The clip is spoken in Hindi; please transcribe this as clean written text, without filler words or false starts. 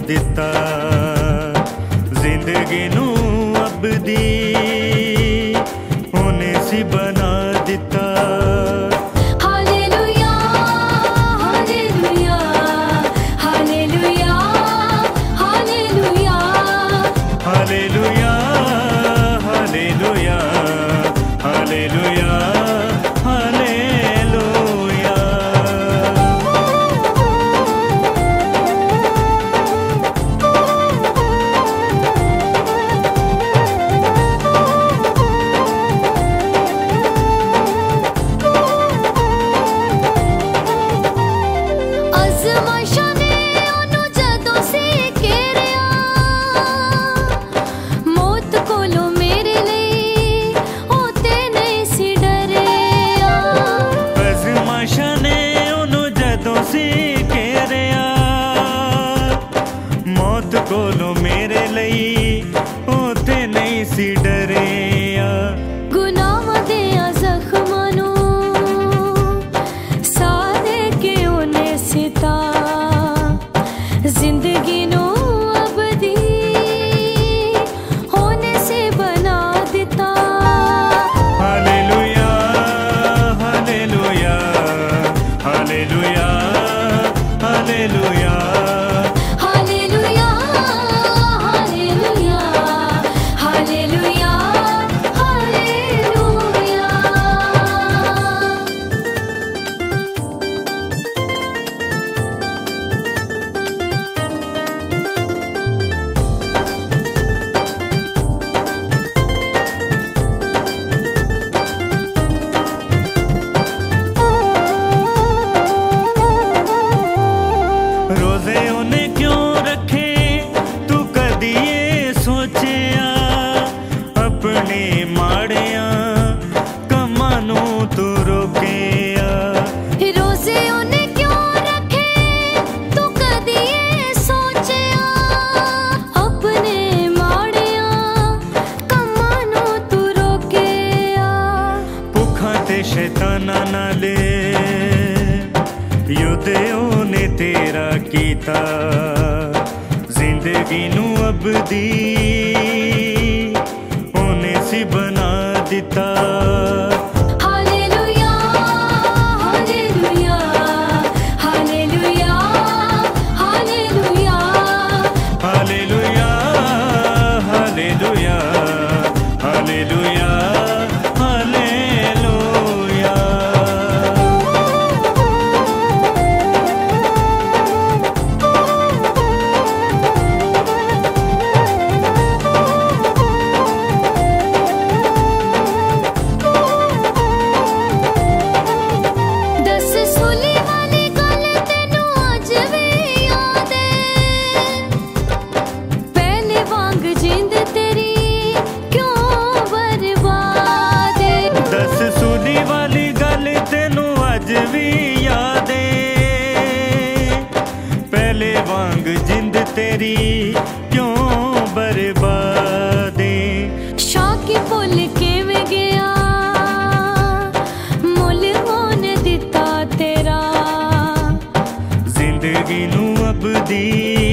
दिता, जिंदगी नू अबदी होने सी बना दिता। Hallelujah hallelujah hallelujah hallelujah hallelujah hallelujah hallelujah hallelujah. आज़माइशां ने ओनू जदों से घेरिया, मौत कोलों मेरे लिए ओ ते नहीं सी डरिया। आज़माइशां ने ओनू जदों से घेरिया, मौत कोलों मेरे लिए ओ ते नहीं सी डरिया। गुनाहां देयां ज़ख्मां नू सारे के ओने सिता, जिंदगी नू अबदी होने से बना दिता। Hallelujah hallelujah hallelujah hallelujah hallelujah hallelujah hallelujah hallelujah. रोजे उन्हें क्यों रखे तू कदी ये सोचिया, अपने माड़िया कमानू तू रोकिया। रोज़े उन्हें क्यों रखे तू कदी ये सोचिया, अपने माड़िया कमानू तू रोकिया। भुखा ते शैताना नाले युद्ध ओने तेरा कीता, जिंदगी नू अबदी होने सी बना दिता। Hallelujah hallelujah hallelujah hallelujah hallelujah hallelujah hallelujah hallelujah. दस सूली वाली गल तेनू अज भी याद है, पहले वांग जिंद तेरी क्यों बर्बाद है। दस सूली वाली गल तेनू अज भी याद है, पहले वांग जिंद तेरी क्यों बर्बाद है। शाकी भुल किवें गया, मुल होने दिता तेरा। जिंदगी नू अबदी